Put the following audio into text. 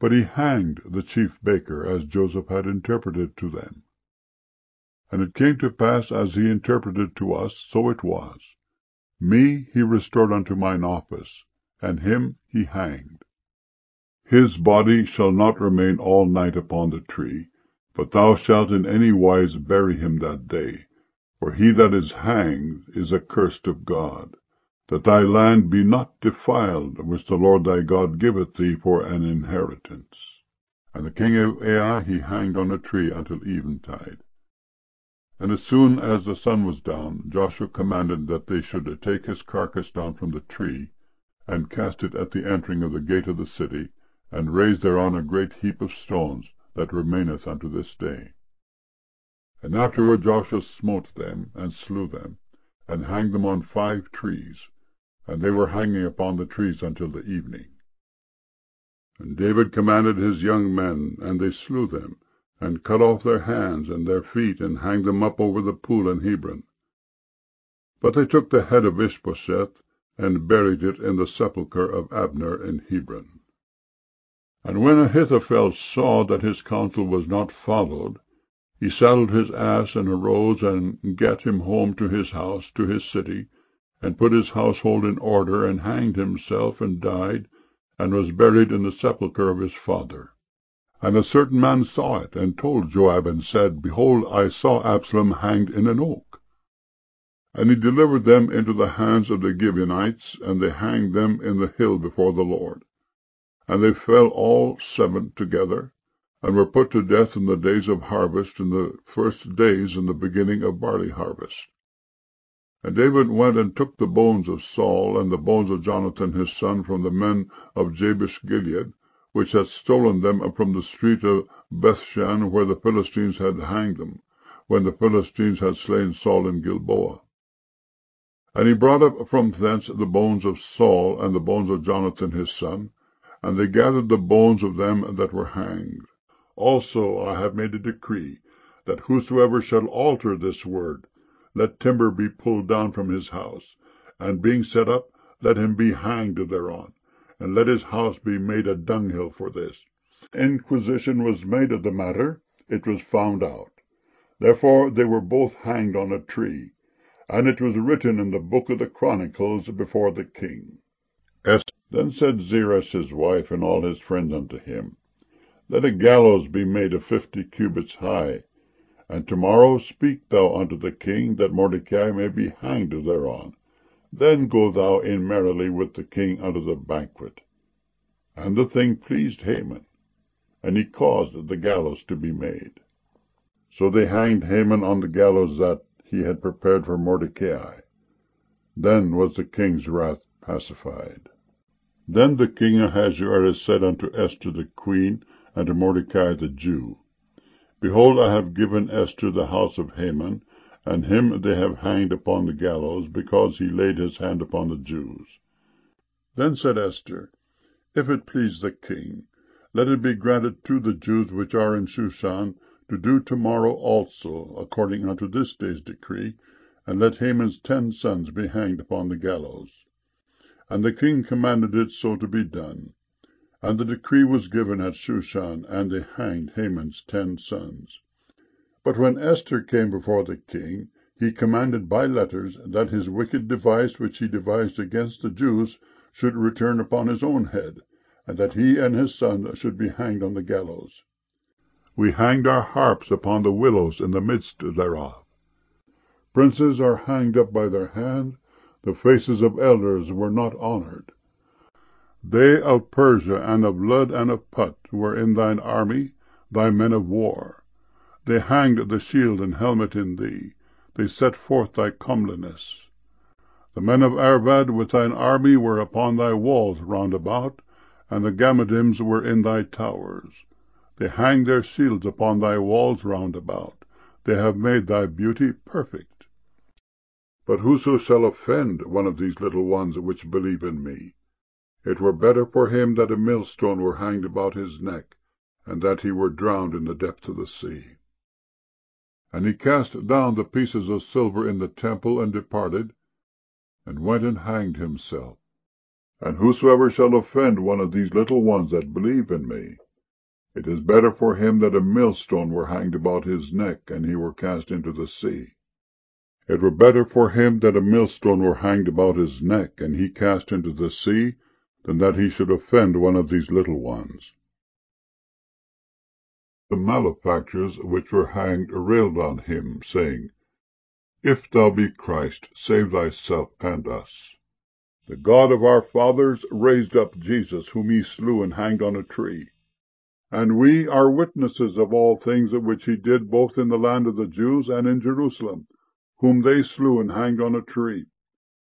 But he hanged the chief baker, as Joseph had interpreted to them. And it came to pass, as he interpreted to us, so it was. Me he restored unto mine office, and him he hanged. His body shall not remain all night upon the tree, but thou shalt in any wise bury him that day. For he that is hanged is accursed of God, that thy land be not defiled, which the Lord thy God giveth thee for an inheritance. And the king of Ai he hanged on a tree until eventide. And as soon as the sun was down, Joshua commanded that they should take his carcass down from the tree, and cast it at the entering of the gate of the city, and raise thereon a great heap of stones, that remaineth unto this day. And afterward Joshua smote them, and slew them, and hanged them on 5 trees, and they were hanging upon the trees until the evening. And David commanded his young men, and they slew them, and cut off their hands and their feet, and hanged them up over the pool in Hebron. But they took the head of Ishbosheth, and buried it in the sepulchre of Abner in Hebron. And when Ahithophel saw that his counsel was not followed, he saddled his ass, and arose, and gat him home to his house, to his city, and put his household in order, and hanged himself, and died, and was buried in the sepulchre of his father. And a certain man saw it, and told Joab, and said, Behold, I saw Absalom hanged in an oak. And he delivered them into the hands of the Gibeonites, and they hanged them in the hill before the Lord. And they fell all 7 together, and were put to death in the days of harvest, in the first days in the beginning of barley harvest. And David went and took the bones of Saul, and the bones of Jonathan his son, from the men of Jabesh-Gilead, which had stolen them from the street of Bethshan, where the Philistines had hanged them, when the Philistines had slain Saul in Gilboa. And he brought up from thence the bones of Saul, and the bones of Jonathan his son, and they gathered the bones of them that were hanged. Also I have made a decree, that whosoever shall alter this word, let timber be pulled down from his house, and being set up, let him be hanged thereon, and let his house be made a dunghill for this. Inquisition was made of the matter, it was found out. Therefore they were both hanged on a tree, and it was written in the book of the Chronicles before the king. Then said Zeresh his wife, and all his friends unto him, Let a gallows be made of 50 cubits high, and tomorrow speak thou unto the king, that Mordecai may be hanged thereon. Then go thou in merrily with the king unto the banquet. And the thing pleased Haman, and he caused the gallows to be made. So they hanged Haman on the gallows that he had prepared for Mordecai. Then was the king's wrath pacified. Then the king Ahasuerus said unto Esther the queen, and to Mordecai the Jew, Behold, I have given Esther the house of Haman, and him they have hanged upon the gallows, because he laid his hand upon the Jews. Then said Esther, If it please the king, let it be granted to the Jews which are in Shushan to do tomorrow also, according unto this day's decree, and let Haman's 10 sons be hanged upon the gallows. And the king commanded it so to be done. And the decree was given at Shushan, and they hanged Haman's 10 sons. But when Esther came before the king, he commanded by letters that his wicked device which he devised against the Jews should return upon his own head, and that he and his sons should be hanged on the gallows. We hanged our harps upon the willows in the midst thereof. Princes are hanged up by their hand, the faces of elders were not honored. They of Persia and of Lud and of Put were in thine army, thy men of war. They hanged the shield and helmet in thee, they set forth thy comeliness. The men of Arvad with thine army were upon thy walls round about, and the Gammadims were in thy towers. They hang their shields upon thy walls round about, they have made thy beauty perfect. But whoso shall offend one of these little ones which believe in me, it were better for him that a millstone were hanged about his neck, and that he were drowned in the depth of the sea. And he cast down the pieces of silver in the temple, and departed, and went and hanged himself. And whosoever shall offend one of these little ones that believe in me, It is better for him that a millstone were hanged about his neck, and he were cast into the sea. It were better for him that a millstone were hanged about his neck, and he cast into the sea, than that he should offend one of these little ones. The malefactors which were hanged railed on him, saying, If thou be Christ, save thyself and us. The God of our fathers raised up Jesus, whom he slew and hanged on a tree. And we are witnesses of all things which he did both in the land of the Jews and in Jerusalem, whom they slew and hanged on a tree.